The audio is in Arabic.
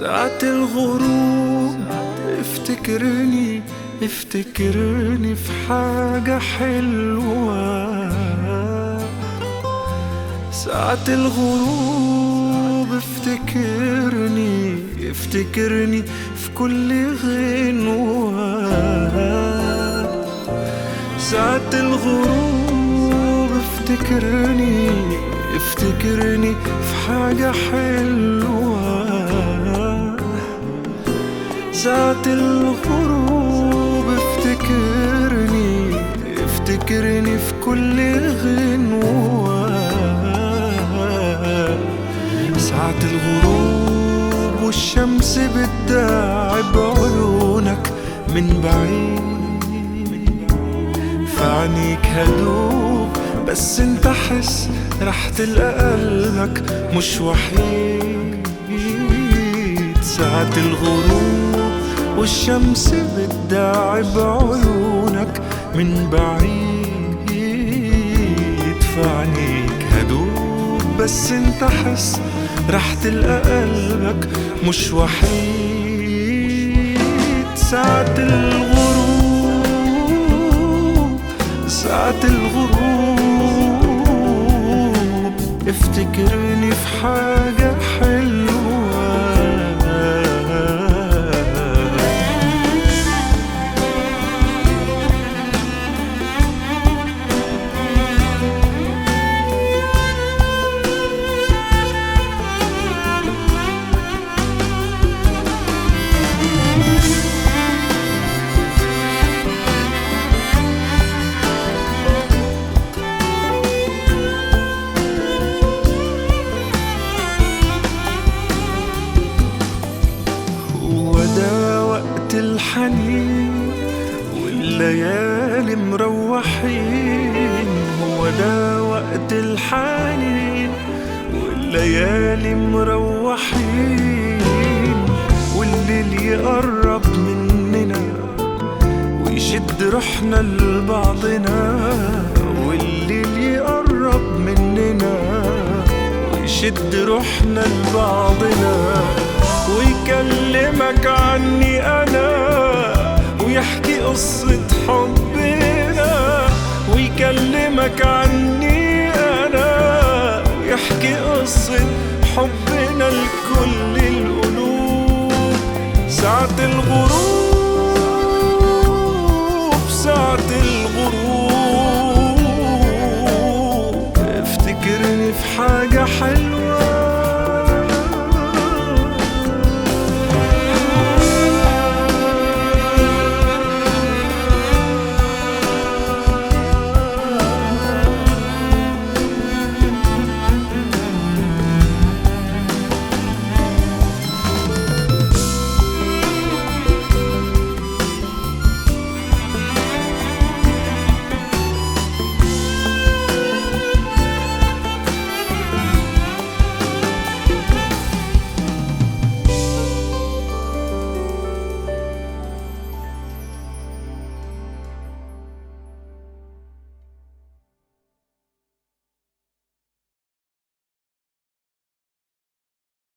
ساعة الغروب افتكرني افتكرني في حاجة حلوة. ساعة الغروب افتكرني افتكرني في كل غنوة. ساعة الغروب افتكرني افتكرني في حاجة حلوة. ساعة الغروب افتكرني افتكرني في كل غنوة. ساعة الغروب والشمس بتداعب بعيونك من بعيد، فعنيك هدوء بس انت حس رح تلقى قلبك مش وحيد. ساعة الغروب والشمس بتداعب عيونك من بعيد، فعنيك هدوء بس انت حس رح تلقى قلبك مش وحيد. ساعة الغروب ساعة الغروب افتكرني في حاجة حلوة. وده وقت الحنين والليالي مروحين. هو ده وقت الحنين والليالي مروحين، والليل يقرب مننا ويشد روحنا لبعضنا. والليل يقرب مننا ويشد روحنا لبعضنا، ويكلمك عني أنا ويحكي قصة حبنا. ويكلمك عني أنا ويحكي قصة حبنا لكل القلوب. ساعة الغروب